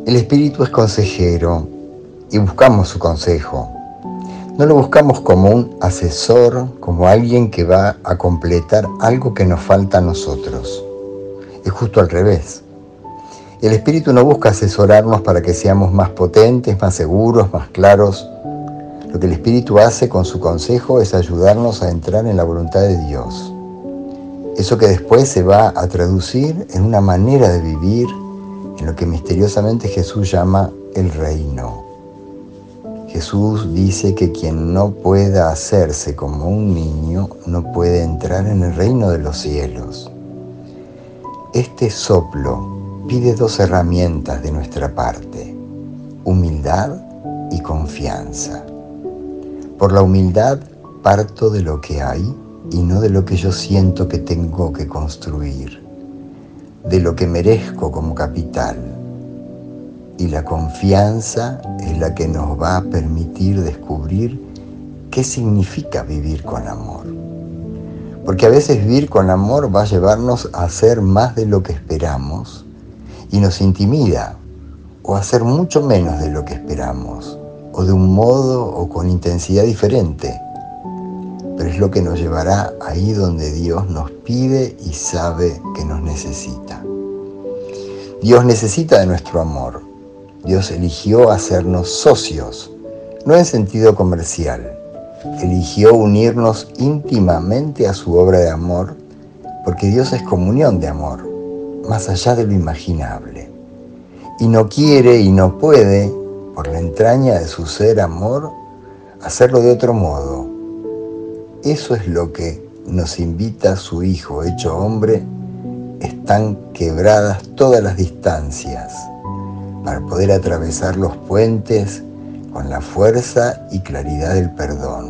El Espíritu es consejero y buscamos su consejo. No lo buscamos como un asesor, como alguien que va a completar algo que nos falta a nosotros. Es justo al revés. El Espíritu no busca asesorarnos para que seamos más potentes, más seguros, más claros. Lo que el Espíritu hace con su consejo es ayudarnos a entrar en la voluntad de Dios. Eso que después se va a traducir en una manera de vivir, en lo que misteriosamente Jesús llama el reino. Jesús dice que quien no pueda hacerse como un niño no puede entrar en el reino de los cielos. Este soplo pide dos herramientas de nuestra parte: humildad y confianza. Por la humildad parto de lo que hay y no de lo que yo siento que tengo que construir, de lo que merezco como capital. Y la confianza es la que nos va a permitir descubrir qué significa vivir con amor. Porque a veces vivir con amor va a llevarnos a hacer más de lo que esperamos y nos intimida, o a hacer mucho menos de lo que esperamos, o de un modo o con intensidad diferente. Pero es lo que nos llevará ahí donde Dios nos pide y sabe que nos necesita. Dios necesita de nuestro amor. Dios eligió hacernos socios, no en sentido comercial. Eligió unirnos íntimamente a su obra de amor, porque Dios es comunión de amor, más allá de lo imaginable. Y no quiere y no puede, por la entraña de su ser amor, hacerlo de otro modo. Eso es lo que nos invita su Hijo hecho hombre. Están quebradas todas las distancias para poder atravesar los puentes con la fuerza y claridad del perdón.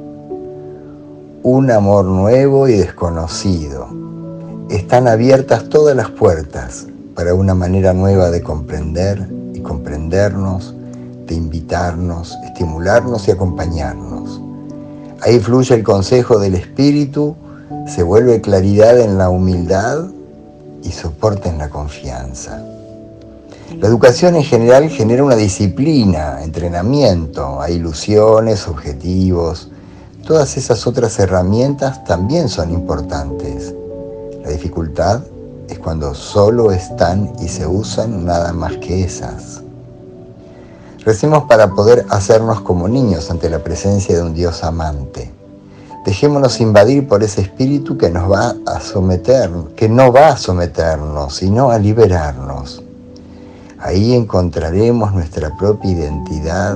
Un amor nuevo y desconocido. Están abiertas todas las puertas para una manera nueva de comprender y comprendernos, de invitarnos, estimularnos y acompañarnos. Ahí fluye el consejo del Espíritu, se vuelve claridad en la humildad y soporte en la confianza. La educación en general genera una disciplina, entrenamiento, hay ilusiones, objetivos. Todas esas otras herramientas también son importantes. La dificultad es cuando solo están y se usan nada más que esas. Recemos para poder hacernos como niños ante la presencia de un Dios amante. Dejémonos invadir por ese espíritu que nos va a someter, que no va a someternos, sino a liberarnos. Ahí encontraremos nuestra propia identidad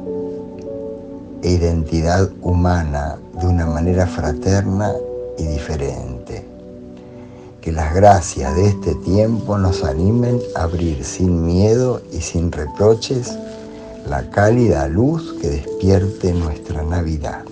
e identidad humana de una manera fraterna y diferente. Que las gracias de este tiempo nos animen a abrir sin miedo y sin reproches la cálida luz que despierte nuestra Navidad.